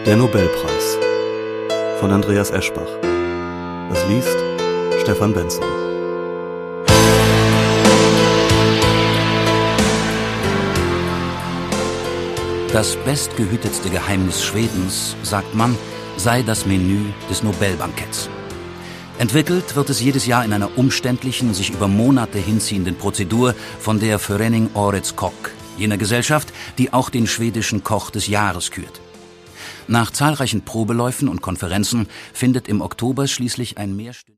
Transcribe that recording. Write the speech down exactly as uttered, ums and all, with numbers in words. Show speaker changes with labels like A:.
A: Der Nobelpreis von Andreas Eschbach. Das liest Stefan Benson.
B: Das bestgehütetste Geheimnis Schwedens, sagt man, sei das Menü des Nobelbanketts. Entwickelt wird es jedes Jahr in einer umständlichen, sich über Monate hinziehenden Prozedur von der Förening Årets Kock, jener Gesellschaft, die auch den schwedischen Koch des Jahres kürt. Nach zahlreichen Probeläufen und Konferenzen findet im Oktober schließlich ein mehrstündiges